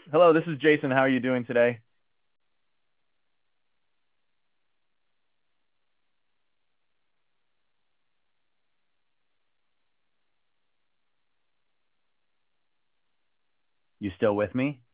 Hello, this is Jason. How are you doing today? You still with me?